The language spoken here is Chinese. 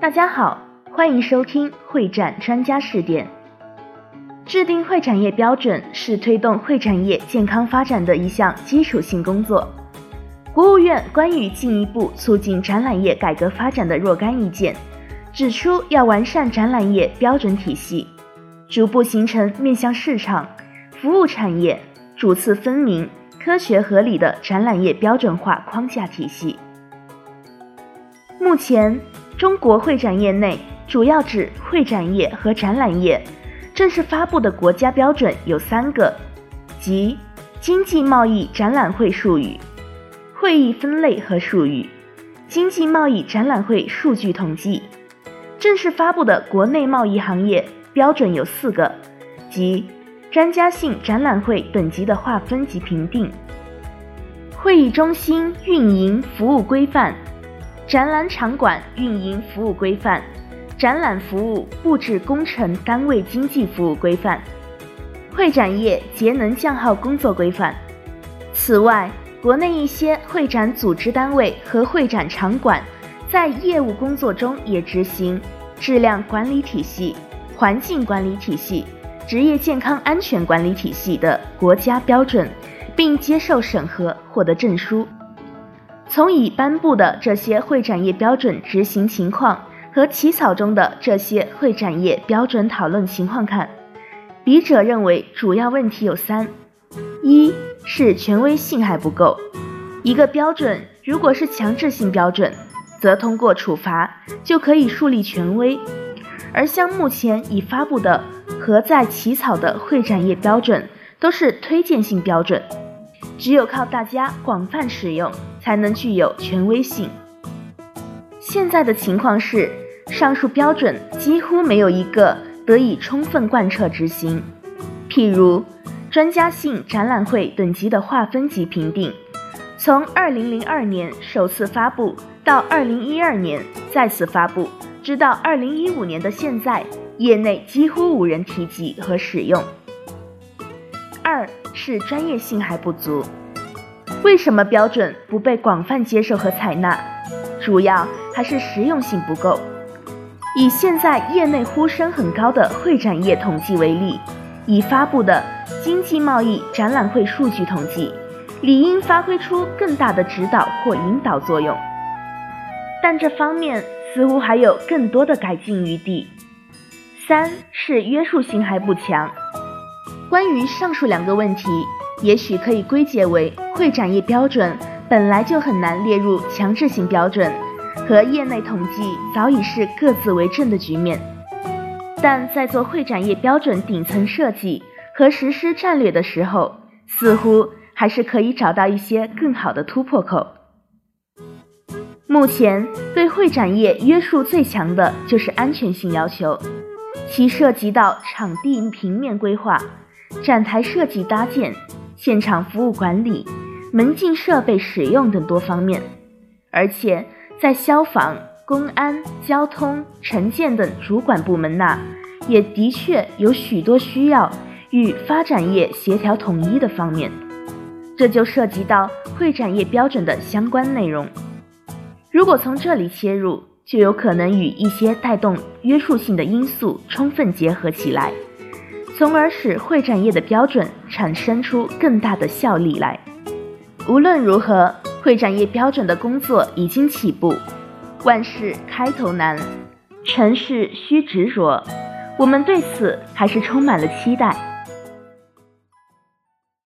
大家好，欢迎收听会展专家视点。制定会展业标准是推动会展业健康发展的一项基础性工作。国务院关于进一步促进展览业改革发展的若干意见指出，要完善展览业标准体系，逐步形成面向市场、服务产业、主次分明、科学合理的展览业标准化框架体系。目前，中国会展业内主要指会展业和展览业正式发布的国家标准有3个，即经济贸易展览会术语、会议分类和术语、经济贸易展览会数据统计。正式发布的国内贸易行业标准有4个，即专家性展览会等级的划分及评定、会议中心运营服务规范、展览场馆运营服务规范、展览服务布置工程单位经济服务规范、会展业节能降耗工作规范。此外，国内一些会展组织单位和会展场馆在业务工作中也执行质量管理体系、环境管理体系、职业健康安全管理体系的国家标准，并接受审核，获得证书。从已颁布的这些会展业标准执行情况和起草中的这些会展业标准讨论情况看，笔者认为主要问题有3：一是权威性还不够。一个标准如果是强制性标准，则通过处罚就可以树立权威，而像目前已发布的和在起草的会展业标准都是推荐性标准，只有靠大家广泛使用才能具有权威性。现在的情况是，上述标准几乎没有一个得以充分贯彻执行。譬如专家性展览会等级的划分及评定，从2002年首次发布到2012年再次发布，直到2015年的现在，业内几乎无人提及和使用。2是专业性还不足。为什么标准不被广泛接受和采纳？主要还是实用性不够。以现在业内呼声很高的会展业统计为例，已发布的经济贸易展览会数据统计，理应发挥出更大的指导或引导作用，但这方面似乎还有更多的改进余地。3是约束性还不强。关于上述2个问题，也许可以归结为会展业标准本来就很难列入强制性标准，和业内统计早已是各自为政的局面。但在做会展业标准顶层设计和实施战略的时候，似乎还是可以找到一些更好的突破口。目前对会展业约束最强的就是安全性要求，其涉及到场地平面规划、展台设计搭建、现场服务管理、门禁设备使用等多方面，而且在消防、公安、交通、城建等主管部门那，也的确有许多需要与发展业协调统一的方面，这就涉及到会展业标准的相关内容。如果从这里切入，就有可能与一些带动约束性的因素充分结合起来，从而使会展业的标准产生出更大的效力来。无论如何，会展业标准的工作已经起步，万事开头难，成事需执着，我们对此还是充满了期待。